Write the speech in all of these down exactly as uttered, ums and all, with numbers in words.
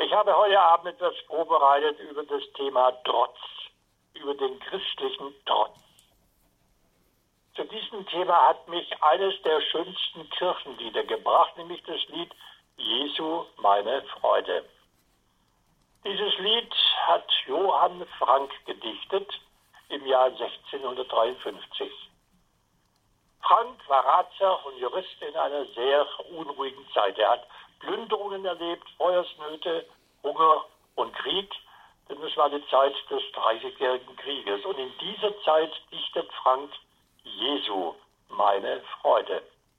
Ich habe heute Abend etwas vorbereitet über das Thema Trotz, über den christlichen Trotz. Zu diesem Thema hat mich eines der schönsten Kirchenlieder gebracht, nämlich das Lied Jesu, meine Freude. Dieses Lied hat Johann Frank gedichtet im Jahr sechzehnhundertdreiundfünfzig. Frank war Ratsherr und Jurist in einer sehr unruhigen Zeit. Er hat Plünderungen erlebt, Feuersnöte, Hunger und Krieg, denn es war die Zeit des Dreißigjährigen Krieges. Und in dieser Zeit dichtet Frank Jesu, meine Freude.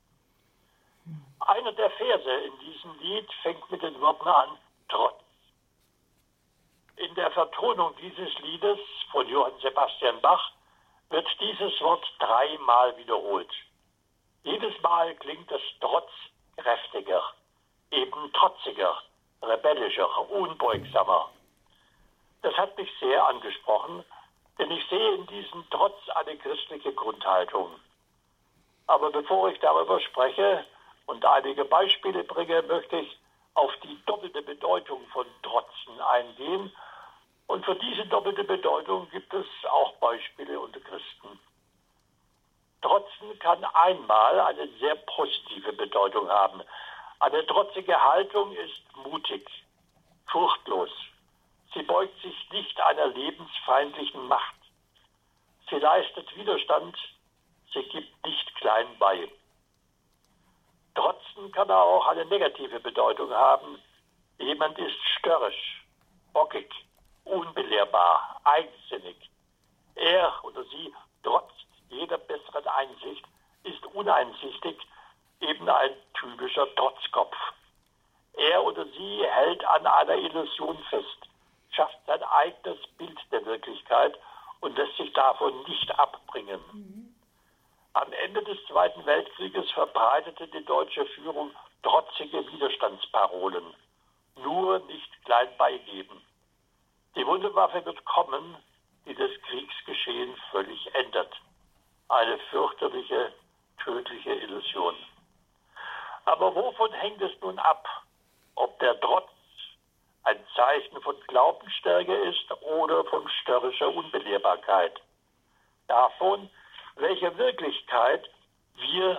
Einer der Verse in diesem Lied fängt mit den Worten an, Trotz. In der Vertonung dieses Liedes von Johann Sebastian Bach wird dieses Wort dreimal wiederholt. Jedes Mal klingt das Trotz kräftiger, eben trotziger, rebellischer, unbeugsamer. Das hat mich sehr angesprochen, denn ich sehe in diesem Trotz eine christliche Grundhaltung. Aber bevor ich darüber spreche und einige Beispiele bringe, möchte ich auf die doppelte Bedeutung von Trotzen eingehen. Und für diese doppelte Bedeutung gibt es auch Beispiele unter Christen. Trotzen kann einmal eine sehr positive Bedeutung haben. Eine trotzige Haltung ist mutig, furchtlos. Sie beugt sich nicht einer lebensfeindlichen Macht. Sie leistet Widerstand, sie gibt nicht klein bei. Trotzen kann auch eine negative Bedeutung haben. Jemand ist störrisch, bockig, unbelehrbar, eigensinnig. Er oder sie trotzt jeder besseren Einsicht, ist uneinsichtig, eben ein typischer Trotzkopf. Er oder sie hält an einer Illusion fest, schafft sein eigenes Bild der Wirklichkeit und lässt sich davon nicht abbringen. Mhm. Am Ende des Zweiten Weltkrieges verbreitete die deutsche Führung trotzige Widerstandsparolen. Nur nicht klein beigeben. Die Wunderwaffe wird kommen, die das Kriegsgeschehen völlig ändert. Eine fürchterliche, tödliche Illusion. Aber wovon hängt es nun ab, ob der Trotz ein Zeichen von Glaubensstärke ist oder von störrischer Unbelehrbarkeit? Davon, welcher Wirklichkeit wir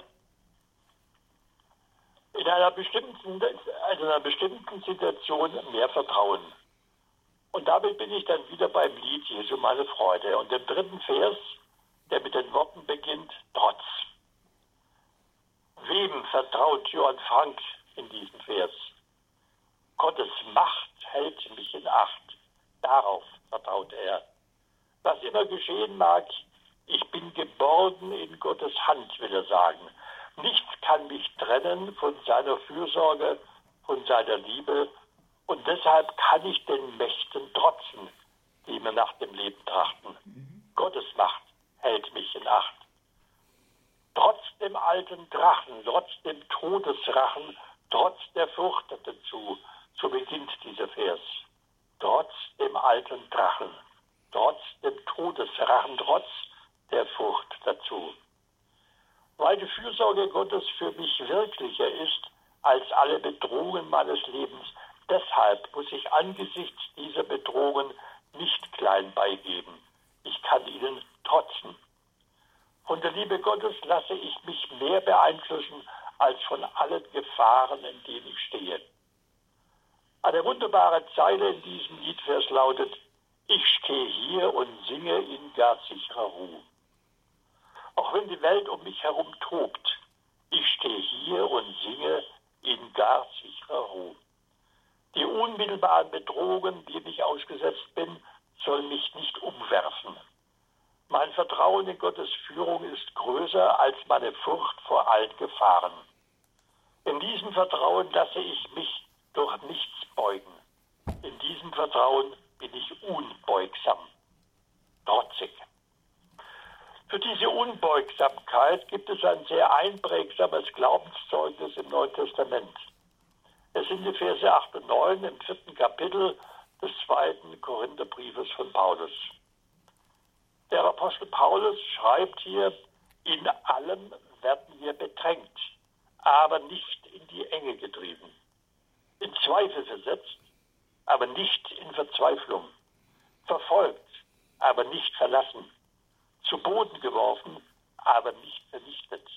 in einer bestimmten, also in einer bestimmten Situation mehr vertrauen. Und damit bin ich dann wieder beim Lied Jesu, meine Freude. Und im dritten Vers, der mit den Worten beginnt, Trotz. Wem vertraut Johann Frank in diesem Vers? Gottes Macht hält mich in Acht. Darauf vertraut er. Was immer geschehen mag, ich bin geborgen in Gottes Hand, will er sagen. Nichts kann mich trennen von seiner Fürsorge, von seiner Liebe. Und deshalb kann ich den Mächten trotzen, die mir nach dem Leben trachten. Mhm. Gottes Macht hält mich in Acht. Trotz dem alten Drachen, trotz dem Todesrachen, trotz der Furcht dazu, so beginnt dieser Vers. Trotz dem alten Drachen, trotz dem Todesrachen, trotz der Furcht dazu. Weil die Fürsorge Gottes für mich wirklicher ist als alle Bedrohungen meines Lebens, deshalb muss ich angesichts dieser Bedrohungen nicht klein beigeben. Ich kann ihnen trotzen. Von der Liebe Gottes lasse ich mich mehr beeinflussen als von allen Gefahren, in denen ich stehe. Eine wunderbare Zeile in diesem Liedvers lautet: Ich stehe hier und singe in gar sicherer Ruhe. Auch wenn die Welt um mich herum tobt, ich stehe hier und singe in gar sicherer Ruhe. Die unmittelbaren Bedrohungen, denen ich ausgesetzt bin, sollen mich nicht umwerfen. Mein Vertrauen in Gottes Führung ist größer als meine Furcht vor allen Gefahren. In diesem Vertrauen lasse ich mich durch nichts beugen. In diesem Vertrauen bin ich unbeugsam, trotzig. Für diese Unbeugsamkeit gibt es ein sehr einprägsames Glaubenszeugnis im Neuen Testament. Es sind die Verse acht und neun im vierten Kapitel des zweiten Korintherbriefes von Paulus. Der Apostel Paulus schreibt hier: In allem werden wir bedrängt, aber nicht in die Enge getrieben, in Zweifel versetzt, aber nicht in Verzweiflung, verfolgt, aber nicht verlassen, zu Boden geworfen, aber nicht vernichtet.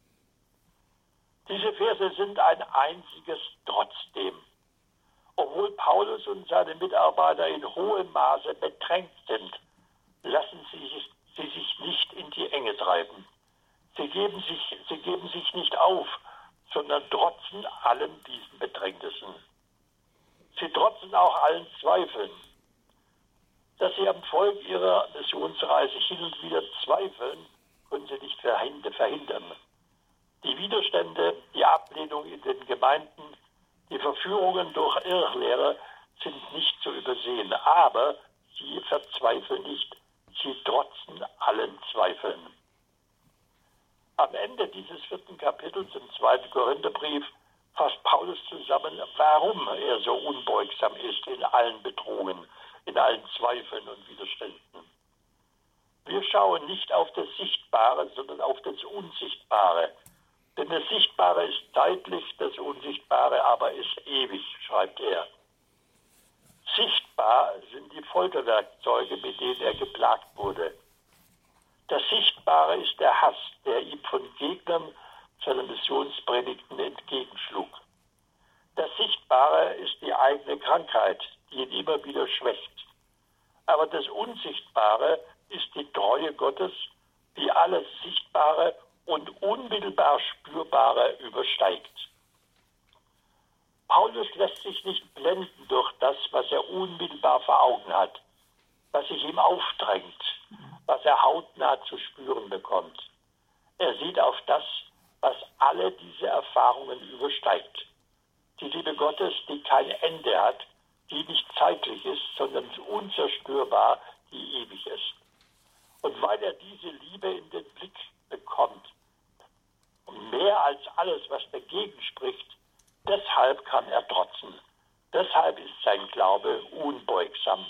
Diese Verse sind ein einziges Trotzdem. Obwohl Paulus und seine Mitarbeiter in hohem Maße bedrängt sind, lassen sie sich, sie sich nicht in die Enge treiben. Sie geben sich, sie geben sich nicht auf, sondern trotzen allen diesen Bedrängnissen. Sie trotzen auch allen Zweifeln. Dass sie am Volk ihrer Missionsreise hin und wieder zweifeln, können sie nicht verhindern. Die Widerstände, die Ablehnung in den Gemeinden, die Verführungen durch Irrlehrer sind nicht zu übersehen. Aber sie verzweifeln nicht, sie trotzen allen Zweifeln. Am Ende dieses vierten Kapitels im zweiten Korintherbrief fasst Paulus zusammen, warum er so unbeugsam ist in allen Bedrohungen, in allen Zweifeln und Widerständen. Wir schauen nicht auf das Sichtbare, sondern auf das Unsichtbare. Denn das Sichtbare ist zeitlich, das Unsichtbare aber ist ewig, schreibt er. Sichtbar sind die Folterwerkzeuge, mit denen er geplagt wurde. Das Sichtbare ist der Hass, der ihm von Gegnern seiner Missionspredigten entgegenschlug. Das Sichtbare ist die eigene Krankheit, die ihn immer wieder schwächt. Aber das Unsichtbare ist die Treue Gottes, die alles Sichtbare und unmittelbar Spürbare übersteigt. Paulus lässt sich nicht blenden durch das, was er unmittelbar vor Augen hat, was sich ihm aufdrängt, was er hautnah zu spüren bekommt. Er sieht auf das, was alle diese Erfahrungen übersteigt. Die Liebe Gottes, die kein Ende hat, die nicht zeitlich ist, sondern unzerstörbar, die ewig ist. Und weil er diese Liebe in den Blick bekommt, und mehr als alles, was dagegen spricht, deshalb kann er trotzen. Deshalb ist sein Glaube unbeugsam.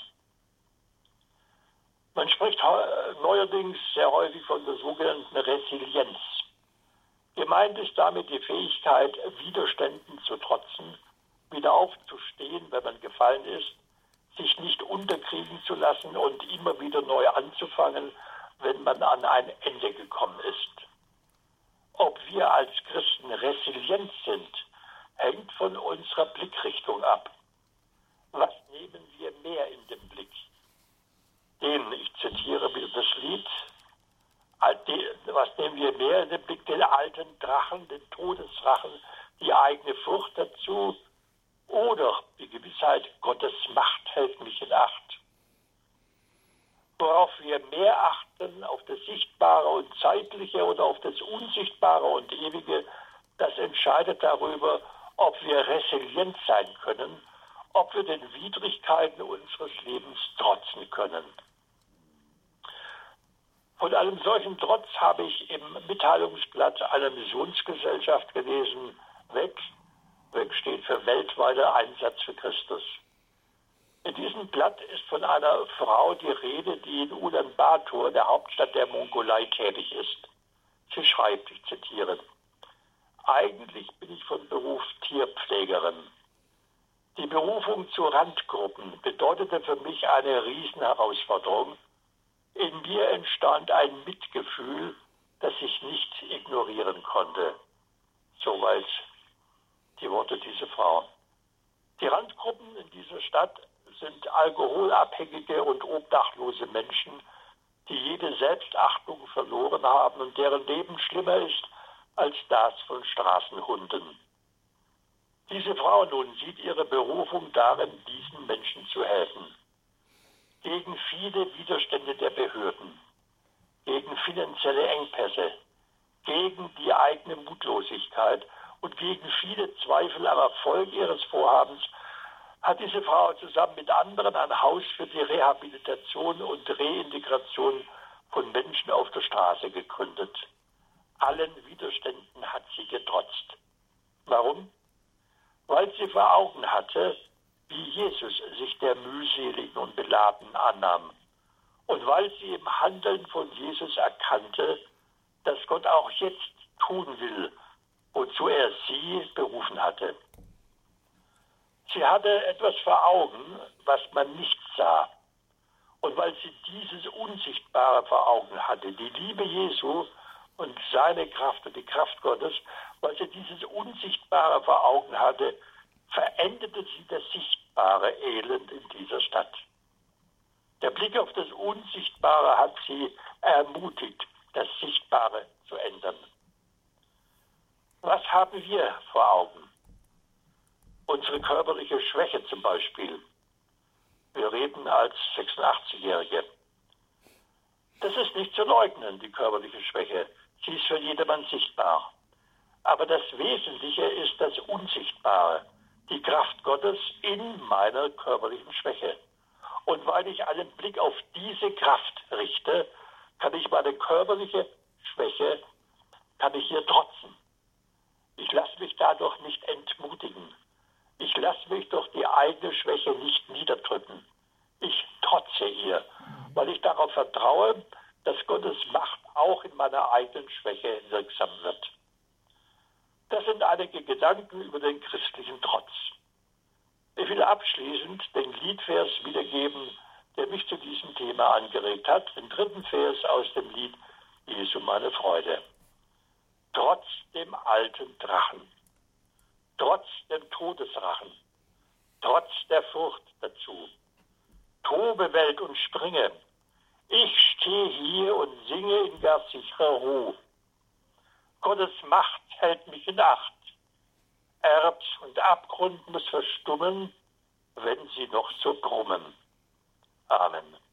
Man spricht neuerdings sehr häufig von der sogenannten Resilienz. Gemeint ist damit die Fähigkeit, Widerständen zu trotzen, wieder aufzustehen, wenn man gefallen ist, sich nicht unterkriegen zu lassen und immer wieder neu anzufangen, wenn man an ein Ende gekommen ist. Ob wir als Christen resilient sind, hängt von unserer Blickrichtung ab. Was nehmen wir mehr in den Blick? Den, ich zitiere wieder das Lied, was nehmen wir mehr in den Blick? Den alten Drachen, den Todesdrachen, die eigene Furcht dazu oder die Gewissheit, Gottes Macht hält mich in Acht. Worauf wir mehr achten, auf das Sichtbare und Zeitliche oder auf das Unsichtbare und Ewige, das entscheidet darüber, ob wir resilient sein können, ob wir den Widrigkeiten unseres Lebens trotzen können. Von einem solchen Trotz habe ich im Mitteilungsblatt einer Missionsgesellschaft gelesen, W E C. W E C steht für weltweiter Einsatz für Christus. In diesem Blatt ist von einer Frau die Rede, die in Ulaanbaatar, der Hauptstadt der Mongolei, tätig ist. Sie schreibt, ich zitiere, eigentlich bin ich von Beruf Tierpflegerin. Die Berufung zu Randgruppen bedeutete für mich eine Riesenherausforderung. In mir entstand ein Mitgefühl, das ich nicht ignorieren konnte. Soweit die Worte dieser Frau. Die Randgruppen in dieser Stadt sind alkoholabhängige und obdachlose Menschen, die jede Selbstachtung verloren haben und deren Leben schlimmer ist als das von Straßenhunden. Diese Frau nun sieht ihre Berufung darin, diesen Menschen zu helfen. Gegen viele Widerstände der Behörden, gegen finanzielle Engpässe, gegen die eigene Mutlosigkeit und gegen viele Zweifel am Erfolg ihres Vorhabens hat diese Frau zusammen mit anderen ein Haus für die Rehabilitation und Reintegration von Menschen auf der Straße gegründet. Allen Widerständen hat sie getrotzt. Warum? Weil sie vor Augen hatte, wie Jesus sich der mühseligen und Beladenen annahm. Und weil sie im Handeln von Jesus erkannte, dass Gott auch jetzt tun will, wozu er sie berufen hatte. Sie hatte etwas vor Augen, was man nicht sah. Und weil sie dieses Unsichtbare vor Augen hatte, die Liebe Jesu und seine Kraft und die Kraft Gottes, weil sie dieses Unsichtbare vor Augen hatte, veränderte sie das sichtbare Elend in dieser Stadt. Der Blick auf das Unsichtbare hat sie ermutigt, das Sichtbare zu ändern. Was haben wir vor Augen? Unsere körperliche Schwäche zum Beispiel. Wir reden als sechsundachtzigjährige. Das ist nicht zu leugnen, die körperliche Schwäche. Sie ist für jedermann sichtbar. Aber das Wesentliche ist das Unsichtbare, die Kraft Gottes in meiner körperlichen Schwäche. Und weil ich einen Blick auf diese Kraft richte, kann ich meine körperliche Schwäche, kann ich ihr trotzen. Ich lasse mich dadurch nicht entmutigen. Ich lasse mich durch die eigene Schwäche nicht niederdrücken. Ich trotze ihr, weil ich darauf vertraue, dass Gottes Macht auch in meiner eigenen Schwäche wirksam wird. Das sind einige Gedanken über den christlichen Trotz. Ich will abschließend den Liedvers wiedergeben, der mich zu diesem Thema angeregt hat, den dritten Vers aus dem Lied Jesu meine Freude. Trotz dem alten Drachen, trotz dem Todesrachen, trotz der Furcht dazu, tobe Welt und springe, ich stehe hier und singe in gar sicherer Ruhe. Gottes Macht hält mich in Acht, Erd und Abgrund muss verstummen, wenn sie noch so brummen. Amen.